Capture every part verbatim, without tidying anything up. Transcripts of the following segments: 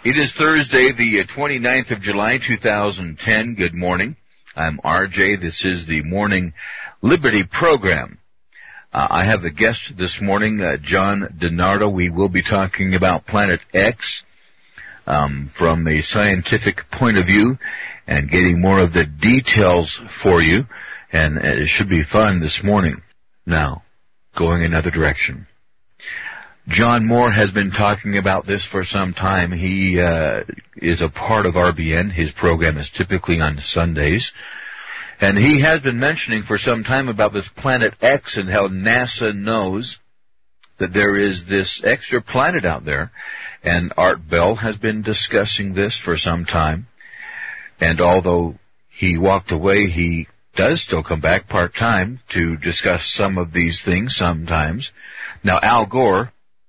It is Thursday, the twenty-ninth of July, two thousand ten. Good morning. I'm R J. This is the Morning Liberty Program. Uh, I have a guest this morning, uh, John DiNardo. We will be talking about Planet X um, from a scientific point of view and getting more of the details for you. And it should be fun this morning. Now, going another direction. John Moore has been talking about this for some time. He uh, is a part of R B N. His program is typically on Sundays. And he has been mentioning for some time about this Planet X and how NASA knows that there is this extra planet out there. And Art Bell has been discussing this for some time. And although he walked away, he does still come back part-time to discuss some of these things sometimes. Now, Al Gore,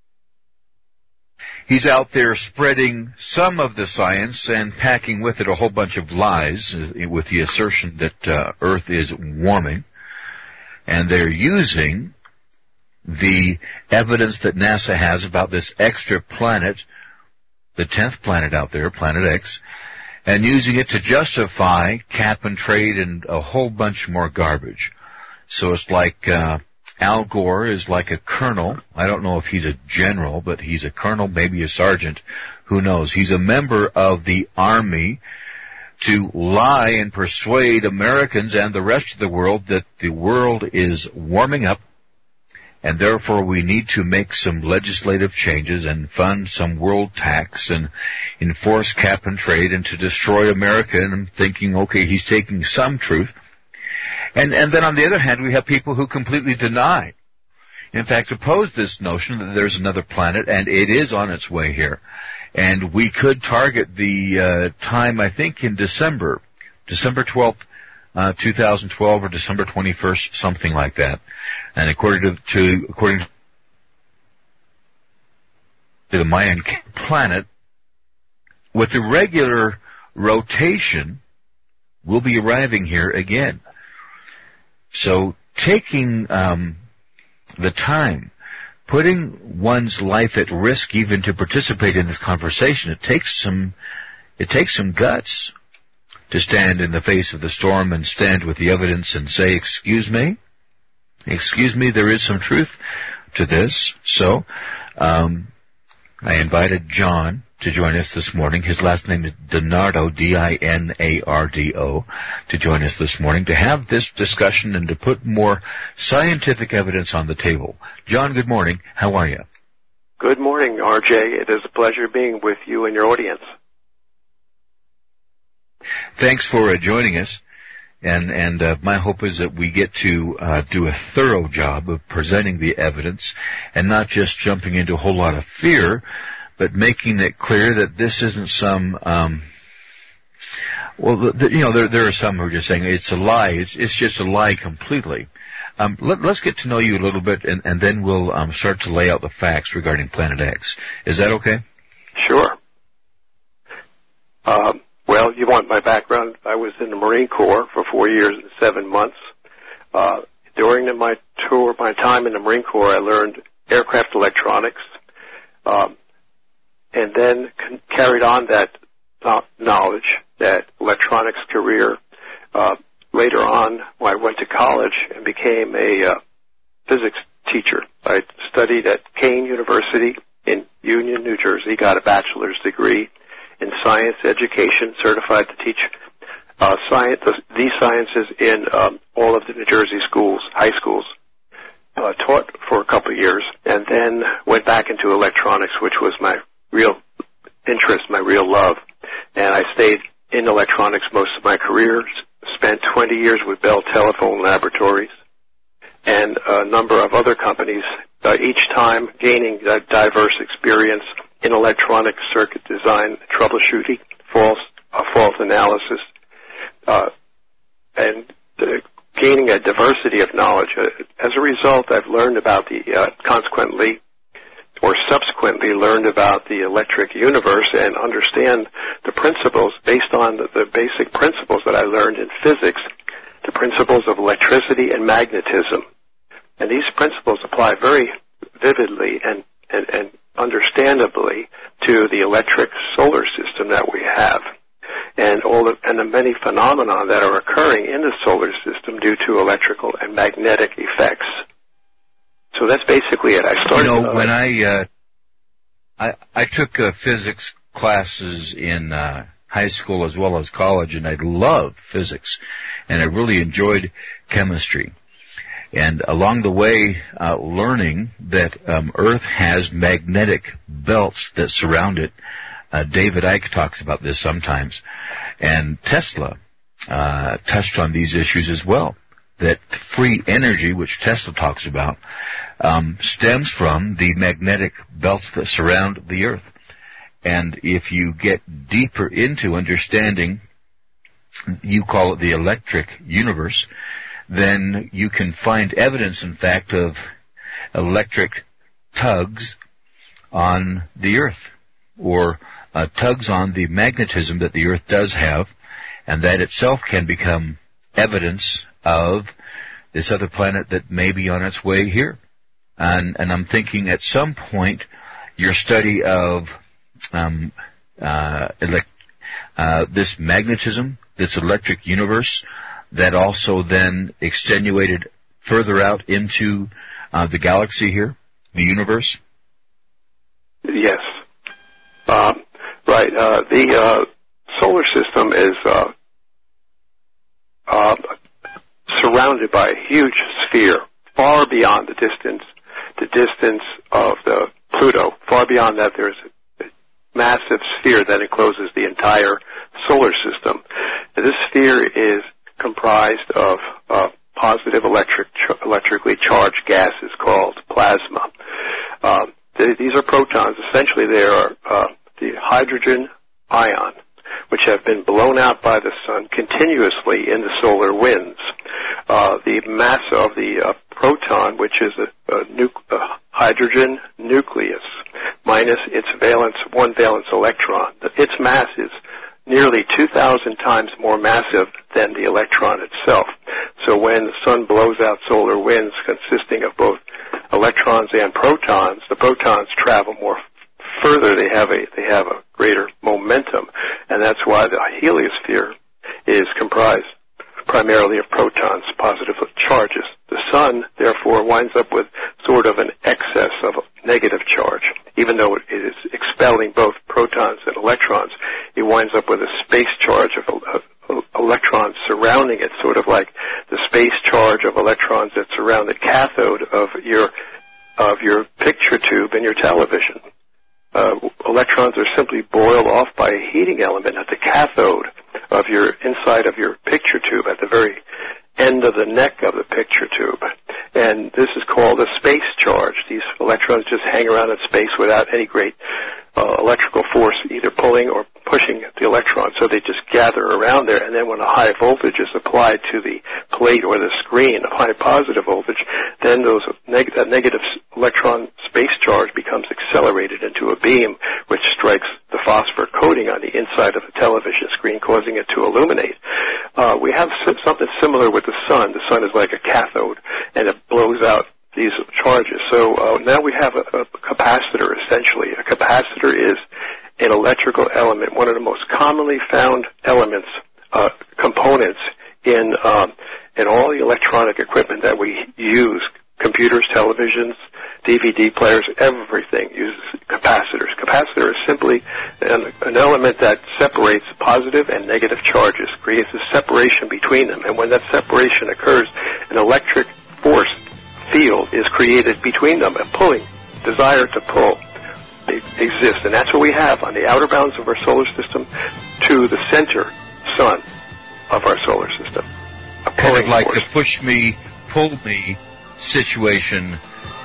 he's out there spreading some of the science and packing with it a whole bunch of lies with the assertion that uh, Earth is warming. And they're using the evidence that NASA has about this extra planet, the tenth planet out there, Planet X, and using it to justify cap and trade and a whole bunch more garbage. So it's like uh Al Gore is like a colonel. I don't know if he's a general, but he's a colonel, maybe a sergeant. Who knows? He's a member of the Army to lie and persuade Americans and the rest of the world that the world is warming up, and therefore we need to make some legislative changes and fund some world tax and enforce cap and trade and to destroy America. And I'm thinking, okay, he's taking some truth. And, and then on the other hand, we have people who completely deny, in fact, oppose this notion that there's another planet, and it is on its way here. And we could target the uh, time, I think, in December, December twelfth, uh, two thousand twelve, or December twenty-first, something like that. And according to, to according to the Mayan planet, with the regular rotation, we'll be arriving here again. So taking um, the time, putting one's life at risk even to participate in this conversation, it takes some, it takes some guts to stand in the face of the storm and stand with the evidence and say, excuse me, excuse me, there is some truth to this. So um, I invited John to join us this morning. His last name is DiNardo, D I N A R D O, to join us this morning to have this discussion and to put more scientific evidence on the table. John, good morning. How are you? Good morning, R J. It is a pleasure being with you and your audience. Thanks for uh, joining us. And, and uh, my hope is that we get to uh, do a thorough job of presenting the evidence and not just jumping into a whole lot of fear, but making it clear that this isn't some, um, well, the, the, you know, there, there are some who are just saying it's a lie. It's, it's just a lie completely. Um, let, let's get to know you a little bit, and, and then we'll um, start to lay out the facts regarding Planet X. Is that okay? Sure. Um, well, you want my background? I was in the Marine Corps for four years and seven months. Uh, during my tour, my time in the Marine Corps, I learned aircraft electronics. Um, and then c- carried on that uh, knowledge, that electronics career. Uh, later on, when I went to college and became a uh, physics teacher. I studied at Kean University in Union, New Jersey, got a bachelor's degree in science education, certified to teach uh, science, these sciences in um, all of the New Jersey schools, high schools. Uh, taught for a couple of years, and then went back into electronics, which was my real interest, my real love. And I stayed in electronics most of my career, spent twenty years with Bell Telephone Laboratories and a number of other companies, uh, each time gaining a diverse experience in electronic circuit design, troubleshooting, fault, uh, fault analysis, uh, and uh, gaining a diversity of knowledge. Uh, as a result, I've learned about the, uh, consequently, or subsequently learned about the electric universe and understand the principles based on the, the basic principles that I learned in physics, the principles of electricity and magnetism. And these principles apply very vividly and, and, and understandably to the electric solar system that we have, and all the, and the many phenomena that are occurring in the solar system due to electrical and magnetic effects. So that's basically it. I started. You know, when I uh, I, I took uh, physics classes in uh, high school as well as college, and I loved physics, and I really enjoyed chemistry. And along the way, uh, learning that um, Earth has magnetic belts that surround it. Uh, David Icke talks about this sometimes, and Tesla uh, touched on these issues as well. That free energy, which Tesla talks about, um, stems from the magnetic belts that surround the Earth. And if you get deeper into understanding, you call it the electric universe, then you can find evidence, in fact, of electric tugs on the Earth, or uh, tugs on the magnetism that the Earth does have, and that itself can become evidence of this other planet that may be on its way here. And, and I'm thinking at some point your study of um, uh, elect, uh, this magnetism, this electric universe, that also then extenuated further out into uh, the galaxy here, the universe? Yes. Um, right. Uh, the uh, solar system is uh, uh, surrounded by a huge sphere, far beyond the distance, the distance of the Pluto. Far beyond that, there's a massive sphere that encloses the entire solar system. And this sphere is comprised of uh, positive electric, ch- electrically charged gases called plasma. Uh, th- these are protons. Essentially, they are uh, the hydrogen ion, which have been blown out by the sun continuously in the solar winds. Uh, the mass of the uh, proton, which is a, a, nu- a hydrogen nucleus, minus its valence, one valence electron. Its mass is nearly two thousand times more massive than the electron itself. So when the sun blows out solar winds consisting of both electrons and protons, the protons travel more further. They have a they have a greater momentum, and that's why the heliosphere is comprised primarily of protons, positive charges. The sun, therefore, winds up with sort of an excess of a negative charge. Even though it is expelling both protons and electrons, it winds up with a space charge of, of, of electrons surrounding it, sort of like the space charge of electrons that surround the cathode of your of your picture tube in your television. Uh, electrons are simply boiled off by a heating element at the cathode of your inside of your picture tube, at the very end of the neck of the picture tube. And this is called a space charge. These electrons just hang around in space without any great uh, electrical force either pulling or pushing the electrons, so they just gather around there. And then when a high voltage is applied to the plate or the screen, a high positive voltage, then those neg- that negative electron space charge becomes accelerated into a beam which strikes the phosphor coating on the inside of the television screen, causing it to illuminate. Uh, we have something similar with the sun. The sun is like a cathode, and it blows out these charges. So uh, now we have a, a capacitor, essentially. A capacitor is an electrical element, one of the most commonly found elements, uh, components in um, in all the electronic equipment that we use, computers, televisions, D V D players, everything uses capacitors. Capacitor is simply an, an element that separates positive and negative charges, creates a separation between them. And when that separation occurs, an electric force field is created between them. A pulling, desire to pull exists. And that's what we have on the outer bounds of our solar system to the center sun of our solar system. A kind of like force. the push me, pull me situation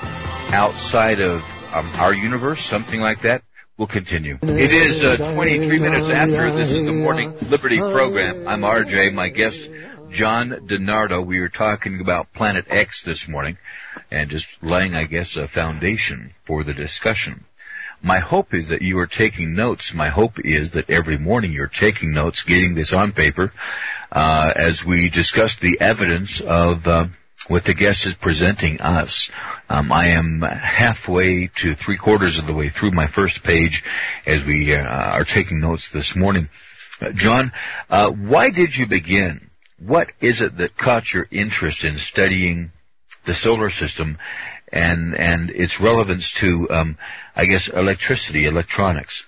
outside of um, our universe, something like that. We'll continue. It is uh, twenty-three minutes after. This is the Morning Liberty program. I'm R J. My guest, John DiNardo. We were talking about Planet X this morning and just laying, I guess, a foundation for the discussion. My hope is that you are taking notes. My hope is that every morning you're taking notes, getting this on paper, uh, as we discuss the evidence of uh, what the guest is presenting us. Um, I am halfway to three quarters of the way through my first page as we uh, are taking notes this morning. Uh, John, uh, why did you begin? What is it that caught your interest in studying the solar system and and its relevance to, um, I guess, electricity, electronics?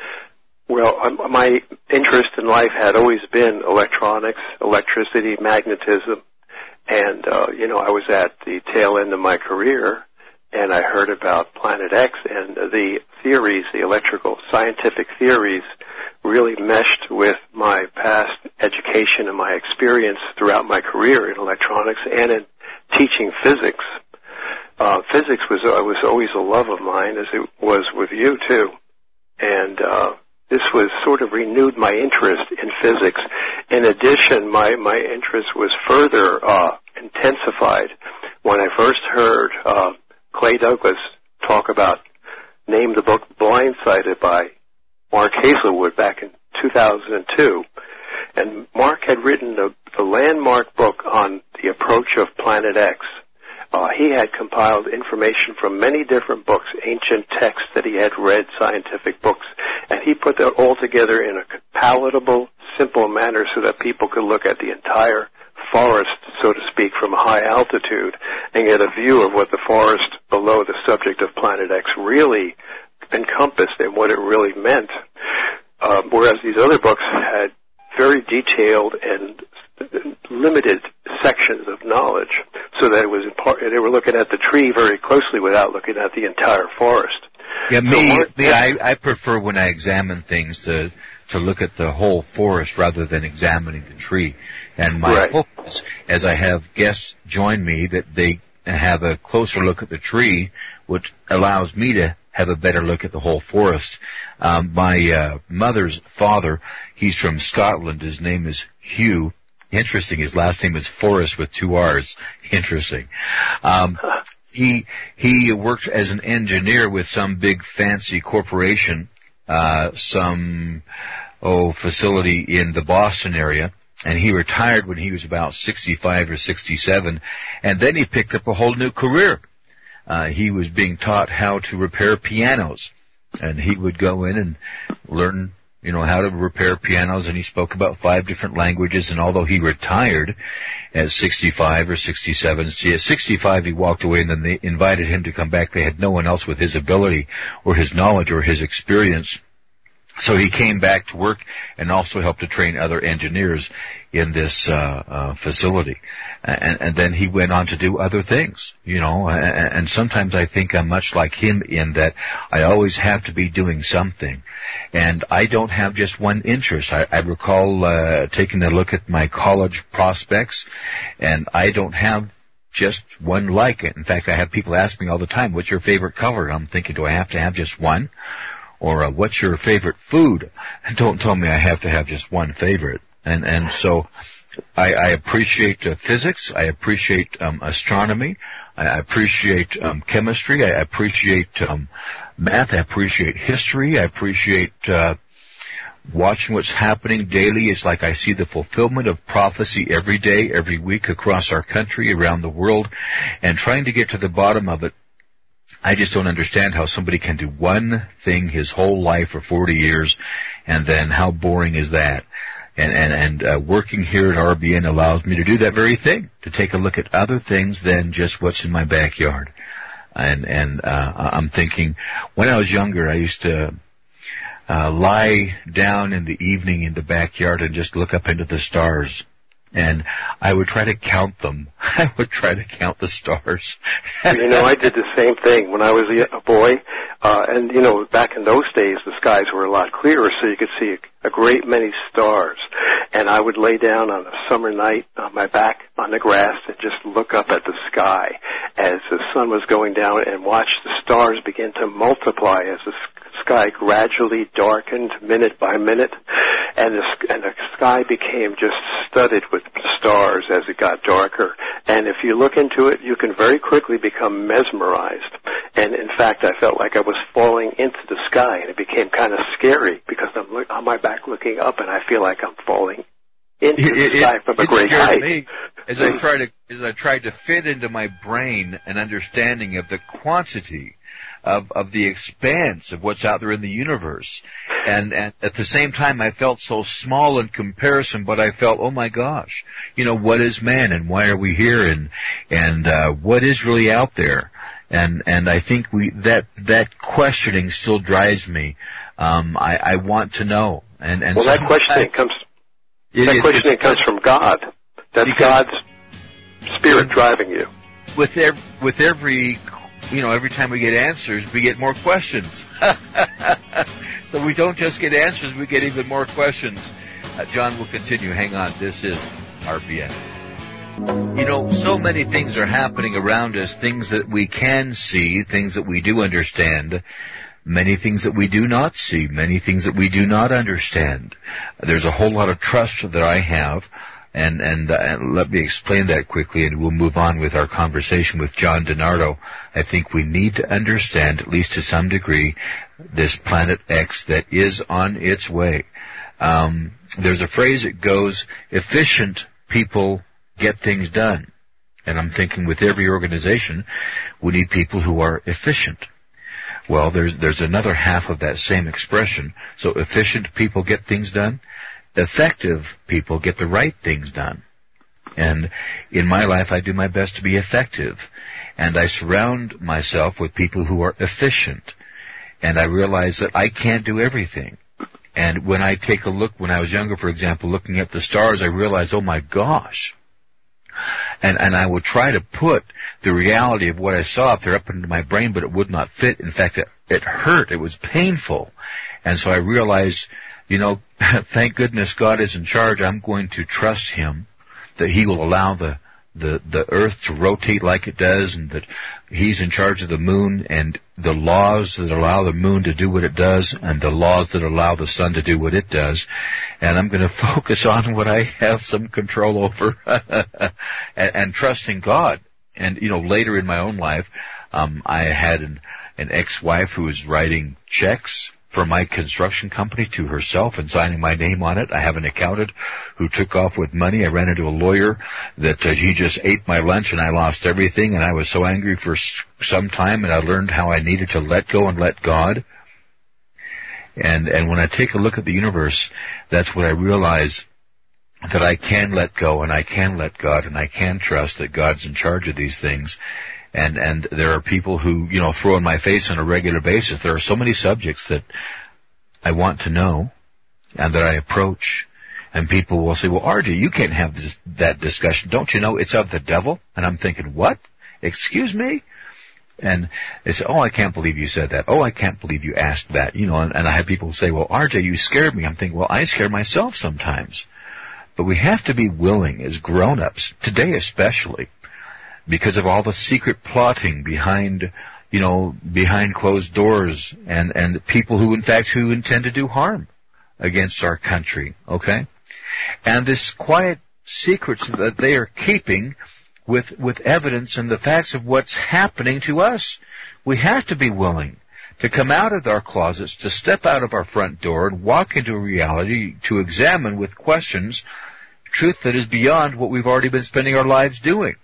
Well, um, my interest in life had always been electronics, electricity, magnetism, and, uh, you know, I was at the tail end of my career, and I heard about Planet X, and the theories, the electrical scientific theories, really meshed with my past education and my experience throughout my career in electronics and in teaching physics. Uh, physics was, uh, was always a love of mine, as it was with you, too. And, uh, this was sort of renewed my interest in physics. In addition, my, my interest was further uh, intensified when I first heard uh, Clay Douglas talk about, name the book Blindsided by Mark Hazelwood back in two thousand two. And Mark had written a, the landmark book on the approach of Planet X. Uh, he had compiled information from many different books, ancient texts that he had read, scientific books, and he put that all together in a palatable, simple manner so that people could look at the entire forest, so to speak, from a high altitude and get a view of what the forest below the subject of Planet X really encompassed and what it really meant. Uh, whereas these other books had very detailed and limited sections of knowledge, so that it was in part, they were looking at the tree very closely without looking at the entire forest. Yeah, me, so me I, I prefer when I examine things to to look at the whole forest rather than examining the tree. And my right. hope is, as I have guests join me, that they have a closer look at the tree, which allows me to have a better look at the whole forest. Um, my uh, mother's father, he's from Scotland. His name is Hugh. Interesting. His last name is Forrest with two R's. Interesting. Um, he he worked as an engineer with some big fancy corporation, uh, some oh facility in the Boston area, and he retired when he was about sixty-five or sixty-seven, and then he picked up a whole new career. Uh, he was being taught how to repair pianos, and he would go in and learn, you know, how to repair pianos, and he spoke about five different languages, and although he retired at sixty-five or sixty-seven, see, at sixty-five he walked away, and then they invited him to come back. They had no one else with his ability or his knowledge or his experience. So he came back to work and also helped to train other engineers in this uh, uh facility. And, and then he went on to do other things, you know, and, and sometimes I think I'm much like him in that I always have to be doing something. And I don't have just one interest. I, I recall uh taking a look at my college prospects, and I don't have just one like it. In fact, I have people ask me all the time, what's your favorite color? I'm thinking, do I have to have just one? Or uh, what's your favorite food? Don't tell me I have to have just one favorite. And and so I, I appreciate uh, physics. I appreciate um, astronomy. I appreciate um, chemistry. I appreciate um, math. I appreciate history. I appreciate uh, watching what's happening daily. It's like I see the fulfillment of prophecy every day, every week across our country, around the world, and trying to get to the bottom of it. I just don't understand how somebody can do one thing his whole life for forty years, and then how boring is that? And, and, and, uh, working here at R B N allows me to do that very thing, to take a look at other things than just what's in my backyard. And, and, uh, I'm thinking, when I was younger, I used to, uh, lie down in the evening in the backyard and just look up into the stars. And I would try to count them. I would try to count the stars. You know, I did the same thing when I was a boy. Uh, and, you know, back in those days, the skies were a lot clearer, so you could see a, a great many stars. And I would lay down on a summer night on my back on the grass and just look up at the sky as the sun was going down and watch the stars begin to multiply as the sky gradually darkened minute by minute, and the, and the sky became just studded with stars as it got darker. And if you look into it, you can very quickly become mesmerized. And in fact, I felt like I was falling into the sky, and it became kind of scary because I'm look, on my back looking up, and I feel like I'm falling into it, the sky it, from a it great scared height. Me. as I try to, as I tried to fit into my brain an understanding of the quantity of, of the expanse of what's out there in the universe. And, and at the same time, I felt so small in comparison, but I felt, oh my gosh, you know, what is man and why are we here, and, and, uh, what is really out there? And, and I think we, that, that questioning still drives me. Um, I, I want to know. And, and well, that questioning comes, it, that questioning comes from God. That's God's spirit driving you. With every, with every, you know, every time we get answers, we get more questions. So we don't just get answers, we get even more questions. Uh, John will continue. Hang on. This is R P N. You know, so many things are happening around us, things that we can see, things that we do understand, many things that we do not see, many things that we do not understand. There's a whole lot of trust that I have, and, and, uh, and let me explain that quickly, and we'll move on with our conversation with John DiNardo. I think we need to understand, at least to some degree, this Planet X that is on its way. Um, there's a phrase that goes, efficient people get things done. And I'm thinking with every organization, we need people who are efficient. Well, there's, there's another half of that same expression. So efficient people get things done. Effective people get the right things done. And in my life, I do my best to be effective. And I surround myself with people who are efficient. And I realize that I can't do everything. And when I take a look, when I was younger, for example, looking at the stars, I realized, oh my gosh. And, and I would try to put the reality of what I saw up there up into my brain, but it would not fit. In fact, it, it hurt. It was painful. And so I realized, you know, thank goodness God is in charge. I'm going to trust Him that He will allow the, the, the earth to rotate like it does, and that He's in charge of the moon and the laws that allow the moon to do what it does and the laws that allow the sun to do what it does. And I'm going to focus on what I have some control over and, and trusting God. And, you know, later in my own life, um, I had an, an ex-wife who was writing checks for my construction company to herself and signing my name on it. I have an accountant who took off with money. I ran into a lawyer that uh, he just ate my lunch and I lost everything, and I was so angry for some time, and I learned how I needed to let go and let God. And and when I take a look at the universe, that's what I realize, that I can let go and I can let God, and I can trust that God's in charge of these things. And, and there are people who, you know, throw in my face on a regular basis. There are so many subjects that I want to know and that I approach. And people will say, well, R J, you can't have this, that discussion. Don't you know it's of the devil? And I'm thinking, what? Excuse me? And they say, oh, I can't believe you said that. Oh, I can't believe you asked that. You know, and, and I have people say, well, R J, you scared me. I'm thinking, well, I scare myself sometimes. But we have to be willing as grown-ups, today especially, because of all the secret plotting behind, you know, behind closed doors, and, and people who, in fact, who intend to do harm against our country, okay? And this quiet secrets that they are keeping with, with evidence and the facts of what's happening to us. We have to be willing to come out of our closets, to step out of our front door and walk into reality, to examine with questions truth that is beyond what we've already been spending our lives doing.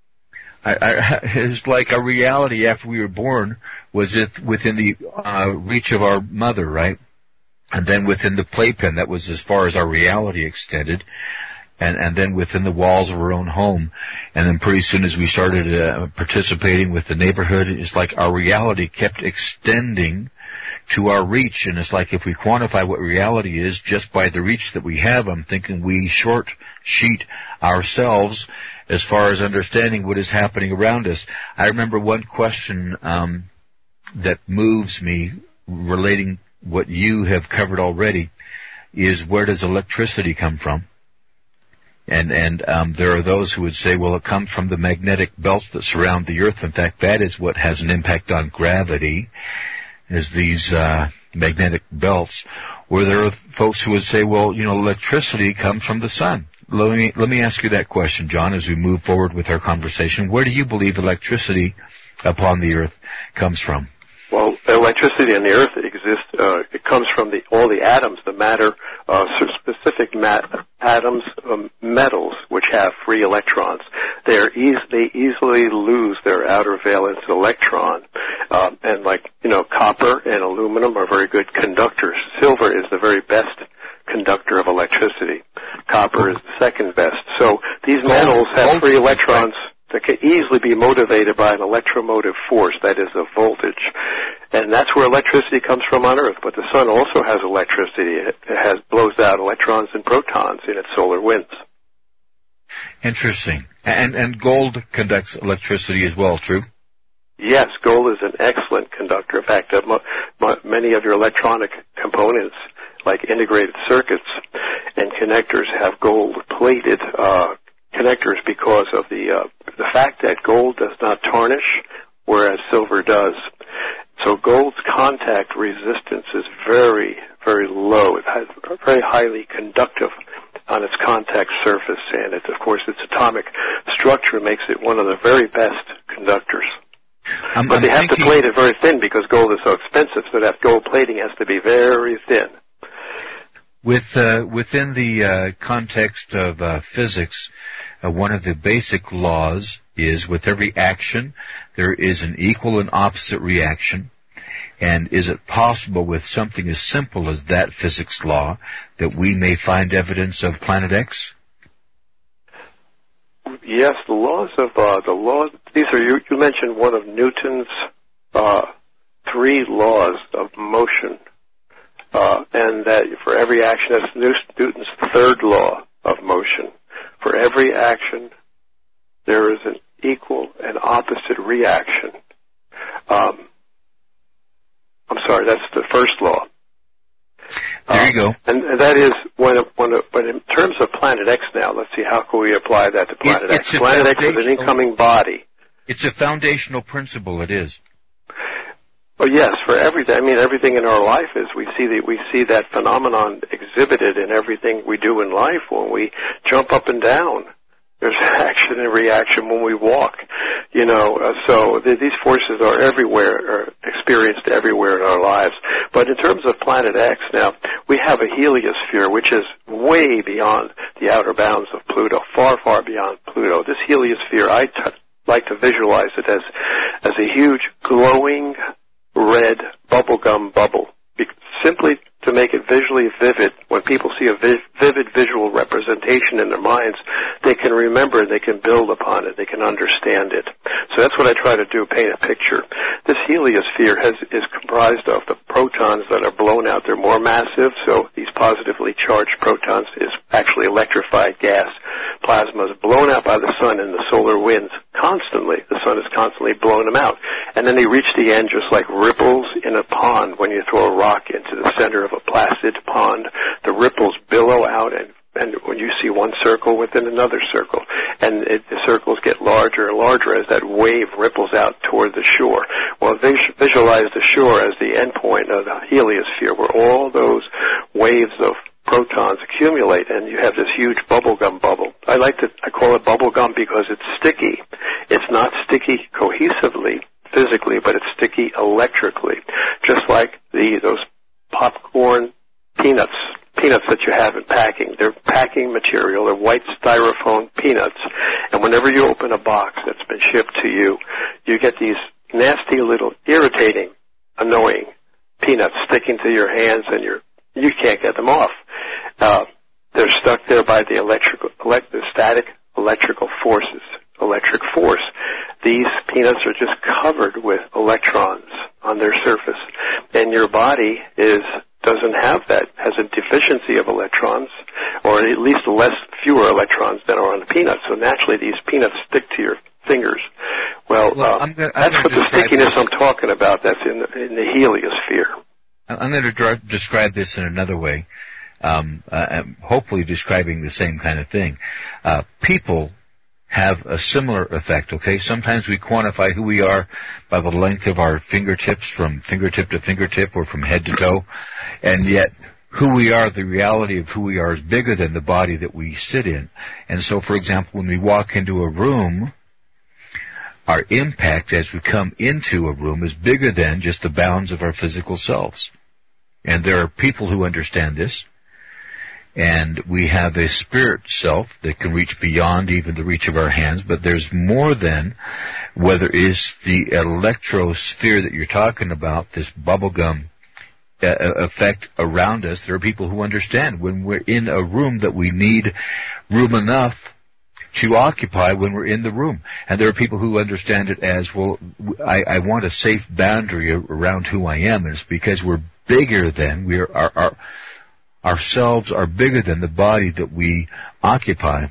I, I, it's like a reality after we were born was it within the uh, reach of our mother, right? And then within the playpen, that was as far as our reality extended. And, and then within the walls of our own home. And then pretty soon as we started uh, participating with the neighborhood, it's like our reality kept extending to our reach. And it's like if we quantify what reality is just by the reach that we have, I'm thinking we short sheet ourselves as far as understanding what is happening around us. I remember one question um, that moves me, relating what you have covered already, is where does electricity come from? And and um, there are those who would say, well, it comes from the magnetic belts that surround the Earth. In fact, that is what has an impact on gravity, is these uh, magnetic belts. Where there are folks who would say, well, you know, electricity comes from the sun. Let me, let me ask you that question, John, as we move forward with our conversation. Where do you believe electricity upon the Earth comes from? Well, electricity on the Earth exists. Uh, it comes from the all the atoms, the matter, uh, specific mat- atoms, um, metals, which have free electrons, they're eas- they easily lose their outer valence electron. Um, and like, you know, copper and aluminum are very good conductors. Silver is the very best conductor of electricity. Copper is the second best. So these metals have free electrons that can easily be motivated by an electromotive force, that is a voltage. And that's where electricity comes from on Earth. But the sun also has electricity. It has blows out electrons and protons in its solar winds. Interesting. And and gold conducts electricity as well, true? Yes, gold is an excellent conductor. In fact, uh, mo- mo- many of your electronic components, like integrated circuits and connectors, have gold-plated uh, connectors because of the uh, the fact that gold does not tarnish, whereas silver does. So gold's contact resistance is very, very low. It has very highly conductive on its contact surface, and it, of course, its atomic structure makes it one of the very best conductors. I'm, but I'm they have thinking... to plate it very thin because gold is so expensive, so that gold plating has to be very thin. With uh, within the uh, context of uh, physics, uh, one of the basic laws is with every action there is an equal and opposite reaction. And is it possible with something as simple as that physics law that we may find evidence of Planet X? Yes, the laws of uh, the laws. These are you, you mentioned one of Newton's uh, three laws of motion, uh, and that for every action, that's Newton's third law of motion. For every action, there is an equal and opposite reaction. Um, I'm sorry, that's the first law. There you go. Um, and, and that is when, when, when in terms of Planet X now, let's see, how can we apply that to Planet it's, X? It's Planet X is an incoming body. It's a foundational principle, it is. Well, yes, for everything. I mean, everything in our life is, we see that, we see that phenomenon exhibited in everything we do in life. When we jump up and down, there's action and reaction when we walk. You know, uh, so th- these forces are everywhere, are experienced everywhere in our lives. But in terms of Planet X now, we have a heliosphere which is way beyond the outer bounds of Pluto, far, far beyond Pluto. This heliosphere, I t- like to visualize it as, as a huge glowing red bubblegum bubble. Be- simply to make it visually vivid, when people see a vi- vivid visual representation in their minds, they can remember and they can build upon it, they can understand it. So that's what I try to do, paint a picture. This heliosphere has, is comprised of the protons that are blown out. They're more massive, so these positively charged protons is actually electrified gas. Plasma is blown out by the sun and the solar winds constantly. The sun is constantly blowing them out. And then they reach the end just like ripples in a pond when you throw a rock into the center of a placid pond. The ripples billow out, and, and when you see one circle within another circle, and it, the circles get larger and larger as that wave ripples out toward the shore. Well, vis- visualize the shore as the end point of the heliosphere, where all those waves of protons accumulate, and you have this huge bubblegum bubble. I like to, I call it bubblegum because it's sticky. It's not sticky cohesively, physically, but it's sticky electrically. Just like the, those popcorn peanuts, peanuts that you have in packing. They're packing material, they're white styrofoam peanuts, and whenever you open a box that's been shipped to you, you get these nasty little irritating, annoying peanuts sticking to your hands, and you're, you can't get them off. Uh, they're stuck there by the electrical, elect, the static electrical forces, electric force. These peanuts are just covered with electrons on their surface, and your body is doesn't have that, has a deficiency of electrons, or at least less, fewer electrons than are on the peanuts. So naturally, these peanuts stick to your fingers. Well, well uh, I'm gonna, I'm that's what the stickiness I'm talking about. That's in the, in the heliosphere. I'm going to dr- describe this in another way, um, uh, hopefully describing the same kind of thing. Uh, people have a similar effect, okay? Sometimes we quantify who we are by the length of our fingertips, from fingertip to fingertip or from head to toe, and yet who we are, the reality of who we are, is bigger than the body that we sit in. And so, for example, when we walk into a room, our impact as we come into a room is bigger than just the bounds of our physical selves. And there are people who understand this. And we have a spirit self that can reach beyond even the reach of our hands, but there's more than whether it's the electrosphere that you're talking about, this bubblegum uh, effect around us. There are people who understand when we're in a room that we need room enough to occupy when we're in the room. And there are people who understand it as, well, I, I want a safe boundary around who I am. And it's because we're bigger than, we are, our, our, ourselves are bigger than the body that we occupy.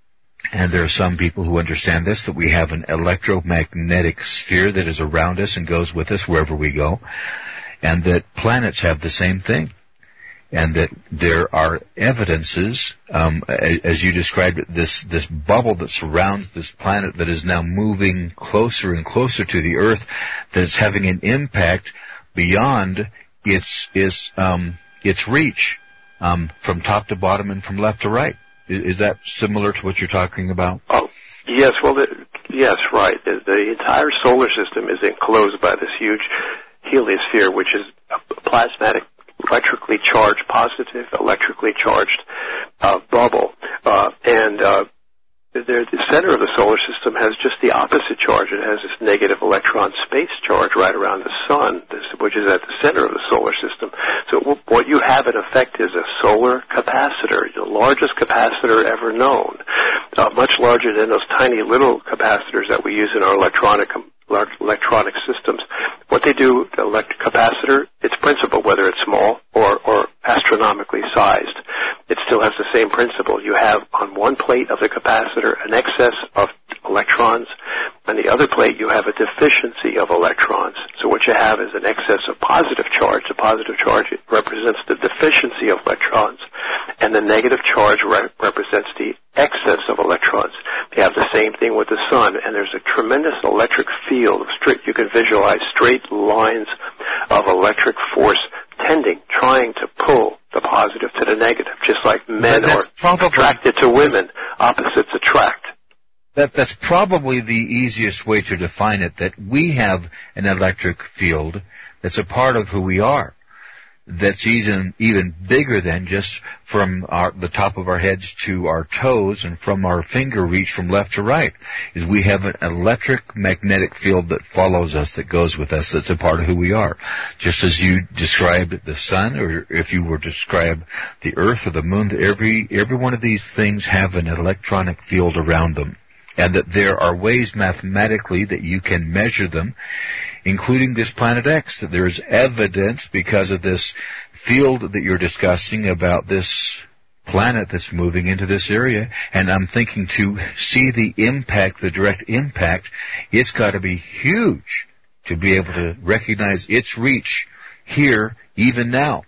And there are some people who understand this, that we have an electromagnetic sphere that is around us and goes with us wherever we go. And that planets have the same thing. And that there are evidences, um, as you described it, this, this bubble that surrounds this planet that is now moving closer and closer to the Earth, that it's having an impact beyond its, its, um, its reach, um, from top to bottom and from left to right. Is, is that similar to what you're talking about? Oh, yes. Well, the, yes, right. The, the entire solar system is enclosed by this huge heliosphere, which is a plasmatic, electrically charged, positive, electrically charged uh, bubble, uh, and uh, the, the center of the solar system has just the opposite charge. It has this negative electron space charge right around the sun, this, which is at the center of the solar system. So w- what you have in effect is a solar capacitor, the largest capacitor ever known, uh, much larger than those tiny little capacitors that we use in our electronic large electronic systems. What they do, the electric capacitor, its principle, whether it's small or, or astronomically sized, it still has the same principle. You have on one plate of the capacitor an excess of electrons. On the other plate, you have a deficiency of electrons. So what you have is an excess of positive charge. The positive charge represents the deficiency of electrons, and the negative charge re- represents the excess of electrons. You have the same thing with the sun, and there's a tremendous electric field. Straight, you can visualize straight lines of electric force tending, trying to pull the positive to the negative, just like men are probably attracted to women. Opposites attract. That, that's probably the easiest way to define it, that we have an electric field that's a part of who we are, that's even, even bigger than just from our, the top of our heads to our toes and from our finger reach from left to right. Is we have an electric magnetic field that follows us, that goes with us, that's a part of who we are. Just as you described the sun, or if you were to describe the earth or the moon, every, every one of these things have an electronic field around them. And that there are ways mathematically that you can measure them, including this planet X, that there is evidence because of this field that you're discussing about this planet that's moving into this area. And I'm thinking, to see the impact, the direct impact, it's got to be huge to be able to recognize its reach here, even now.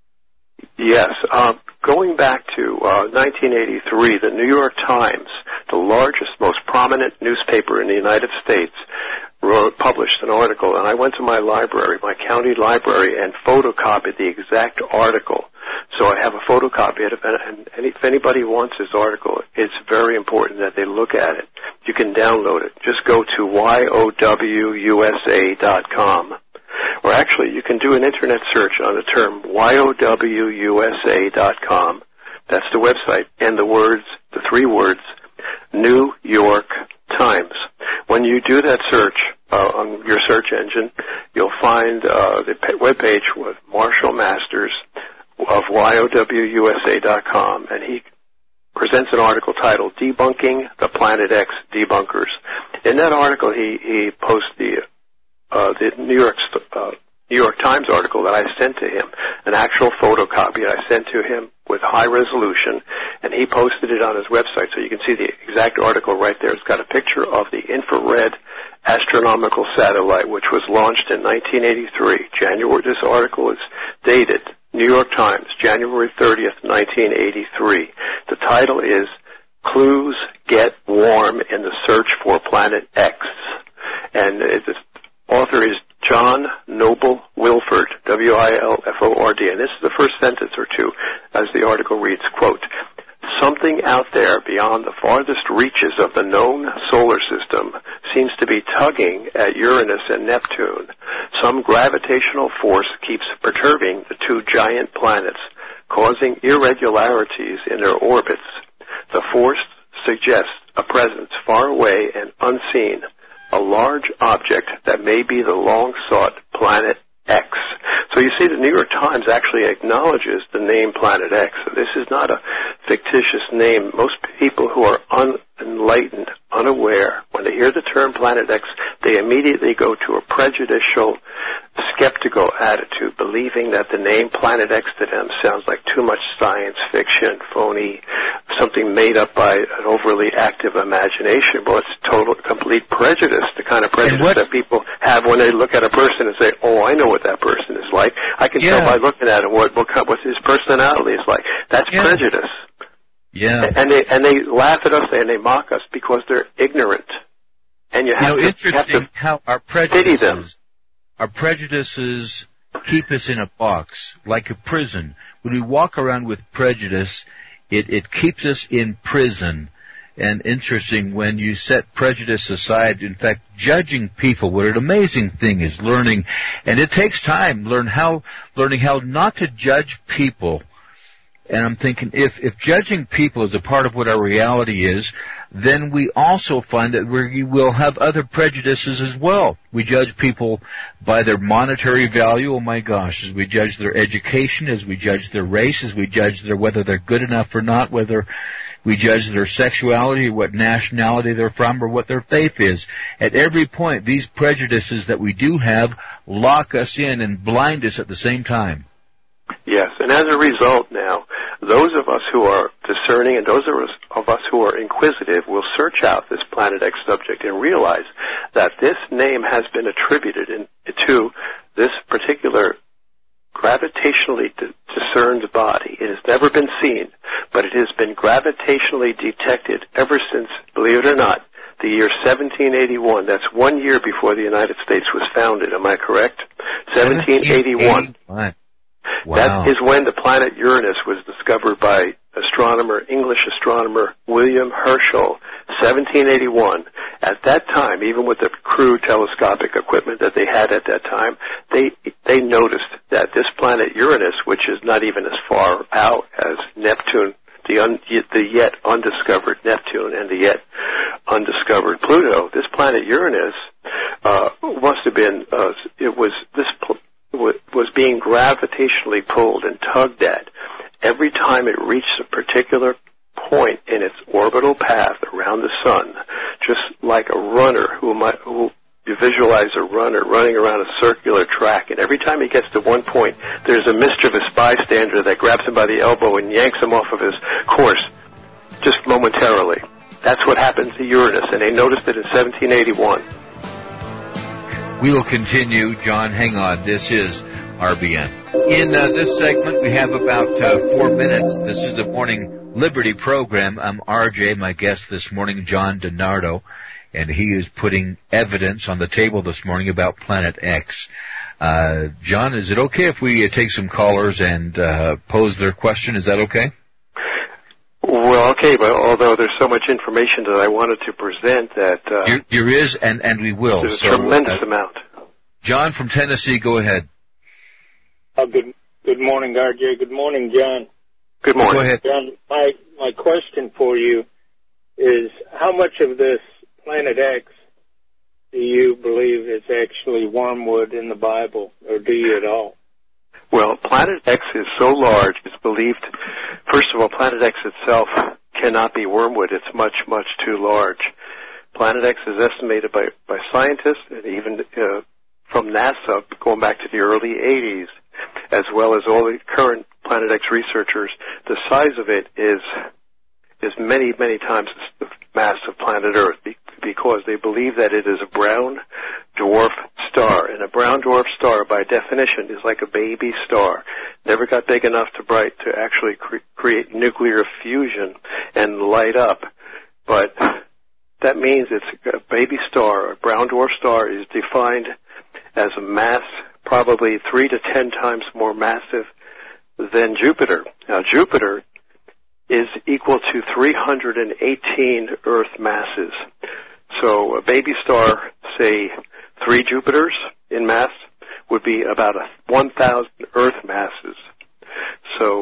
Yes. Uh, going back to uh, nineteen eighty-three, the New York Times, the largest, most prominent newspaper in the United States, wrote, published an article, and I went to my library, my county library, and photocopied the exact article. So I have a photocopy of it, and if anybody wants this article, it's very important that they look at it. You can download it. Just go to Y O W U S A dot com. Or actually, you can do an internet search on the term Y O W U S A dot com. That's the website. And the words, the three words, New York Times. When you do that search uh, on your search engine, you'll find uh, the webpage with Marshall Masters of Y O W U S A dot com, and he presents an article titled Debunking the Planet X Debunkers. In that article, he, he posts the uh, the New York uh, New York Times article that I sent to him, an actual photocopy I sent to him with high resolution, and he posted it on his website, so you can see the exact article right there. It's got a picture of the infrared astronomical satellite, which was launched in nineteen eighty-three. January. This article is dated New York Times, January thirtieth, nineteen eighty-three. The title is Clues Get Warm in the Search for Planet X. And the author is John Noble Wilford, W I L F O R D. And this is the first sentence or two as the article reads, quote, something out there beyond the farthest reaches of the known solar system seems to be tugging at Uranus and Neptune. Some gravitational force keeps perturbing the two giant planets causing irregularities in their orbits. The force suggests a presence far away and unseen, a large object that may be the long-sought Planet X. So you see, the New York Times actually acknowledges the name Planet X. This is not a fictitious name. Most people who are unenlightened, unaware, when they hear the term Planet X, they immediately go to a prejudicial, skeptical attitude, believing that the name Planet X to them sounds like too much science fiction, phony, something made up by an overly active imagination. Well, it's total, complete prejudice, the kind of prejudice what, that people have when they look at a person and say, oh, I know what that person is like. I can yeah. tell by looking at him what, what, what his personality is like. That's yeah. prejudice. Yeah. And they, and they laugh at us and they mock us because they're ignorant. And you have, you know, to, interesting you have to how our pity them. prejudices, our prejudices keep us in a box, like a prison. When we walk around with prejudice, it, it keeps us in prison. And interesting, when you set prejudice aside, in fact, judging people, what an amazing thing is learning, and it takes time, learn how, learning how not to judge people. And I'm thinking, if, if judging people is a part of what our reality is, then we also find that we will have other prejudices as well. We judge people by their monetary value, oh my gosh, as we judge their education, as we judge their race, as we judge their, whether they're good enough or not, whether we judge their sexuality, what nationality they're from, or what their faith is. At every point, these prejudices that we do have lock us in and blind us at the same time. Yes, and as a result now, those of us who are discerning and those of us who are inquisitive will search out this Planet X subject and realize that this name has been attributed in, to this particular gravitationally discerned body. It has never been seen, but it has been gravitationally detected ever since, believe it or not, the year seventeen eighty-one. That's one year before the United States was founded. Am I correct? seventeen eighty-one. Wow. That is when the planet Uranus was discovered by astronomer, English astronomer William Herschel, seventeen eighty-one. At that time, even with the crude telescopic equipment that they had at that time, they they noticed that this planet Uranus, which is not even as far out as Neptune, the, un, the yet undiscovered Neptune and the yet undiscovered Pluto, this planet Uranus uh, must have been, uh, it was, this pl- was being gravitationally pulled and tugged at every time it reached a particular point in its orbital path around the sun, just like a runner who might, who you visualize a runner running around a circular track, and every time he gets to one point, there's a mischievous bystander that grabs him by the elbow and yanks him off of his course just momentarily. That's what happened to Uranus, and they noticed it in seventeen eighty-one. We will continue. John, hang on. This is R B N. In uh, this segment, we have about uh, four minutes. This is the Morning Liberty program. I'm R J. My guest this morning, John DiNardo, and he is putting evidence on the table this morning about Planet X. Uh, John, is it okay if we uh, take some callers and uh, pose their question? Is that okay? Well, okay, but although there's so much information that I wanted to present that... Uh, there, there is, and, and we will. There's a so, tremendous uh, amount. John from Tennessee, go ahead. Oh, good, good morning, R J. Good morning, John. Good morning. Go ahead. John, my, my question for you is, how much of this Planet X do you believe is actually wormwood in the Bible, or do you at all? Well, Planet X is so large, it's believed, first of all, Planet X itself cannot be wormwood. It's much, much too large. Planet X is estimated by, by scientists and even uh, from NASA going back to the early eighties, as well as all the current Planet X researchers. The size of it is is many, many times the mass of planet Earth because they believe that it is a brown dwarf star. And a brown dwarf star, by definition, is like a baby star. Never got big enough to bright to actually cre- create nuclear fusion and light up. But that means it's a baby star. A brown dwarf star is defined as a mass probably three to ten times more massive than Jupiter. Now, Jupiter is equal to three hundred eighteen Earth masses. So a baby star, say three Jupiters in mass, would be about a one thousand Earth masses. So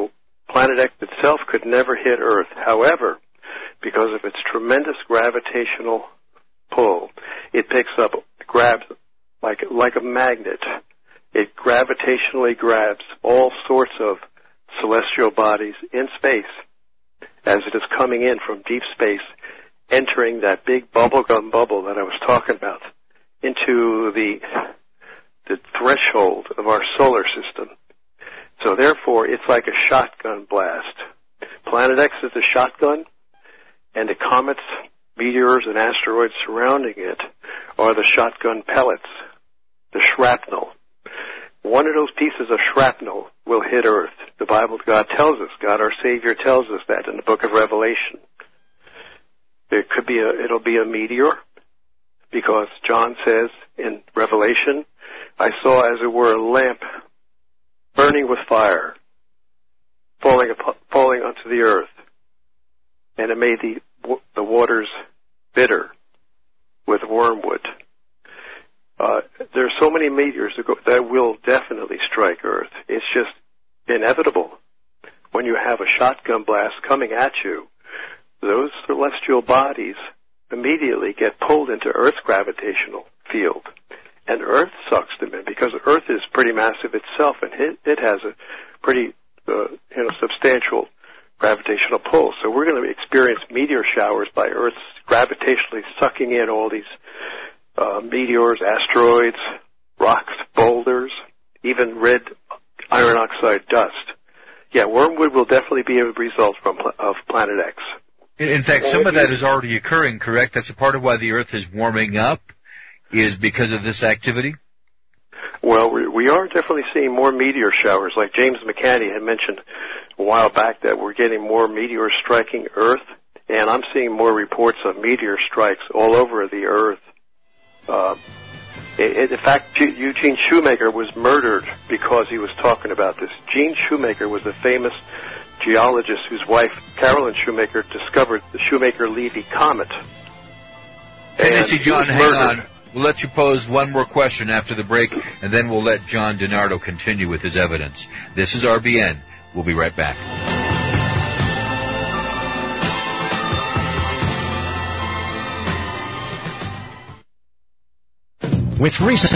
Planet X itself could never hit Earth. However, because of its tremendous gravitational pull, it picks up, grabs like like a magnet. It gravitationally grabs all sorts of celestial bodies in space as it is coming in from deep space, entering that big bubblegum bubble that I was talking about into the the threshold of our solar system. So therefore, it's like a shotgun blast. Planet X is a shotgun, and the comets, meteors, and asteroids surrounding it are the shotgun pellets, the shrapnel. One of those pieces of shrapnel will hit Earth. The Bible, God tells us, God our Savior tells us that in the book of Revelation. It could be a, it'll be a meteor, because John says in Revelation, I saw as it were a lamp burning with fire, falling upon, falling onto the earth, and it made the the waters bitter with wormwood. Uh, there are so many meteors that, go, that will definitely strike Earth. It's just inevitable. When you have a shotgun blast coming at you, those celestial bodies immediately get pulled into Earth's gravitational field. And Earth sucks them in, because Earth is pretty massive itself, and it, it has a pretty uh, you know, substantial gravitational pull. So we're going to experience meteor showers by Earth's gravitationally sucking in all these uh, meteors, asteroids, rocks, boulders, even red iron oxide dust. Yeah, wormwood will definitely be a result from of Planet X. In, in fact, some of that is already occurring, correct? That's a part of why the Earth is warming up, is because of this activity? Well, we, we are definitely seeing more meteor showers. Like James McCanny had mentioned a while back that we're getting more meteors striking Earth, and I'm seeing more reports of meteor strikes all over the Earth. Uh, it, in fact, G- Eugene Shoemaker was murdered because he was talking about this. Gene Shoemaker was a famous geologist whose wife, Carolyn Shoemaker, discovered the Shoemaker-Levy comet. And see, John, hang on. We'll let you pose one more question after the break, and then we'll let John DiNardo continue with his evidence. This is R B N. We'll be right back. With recent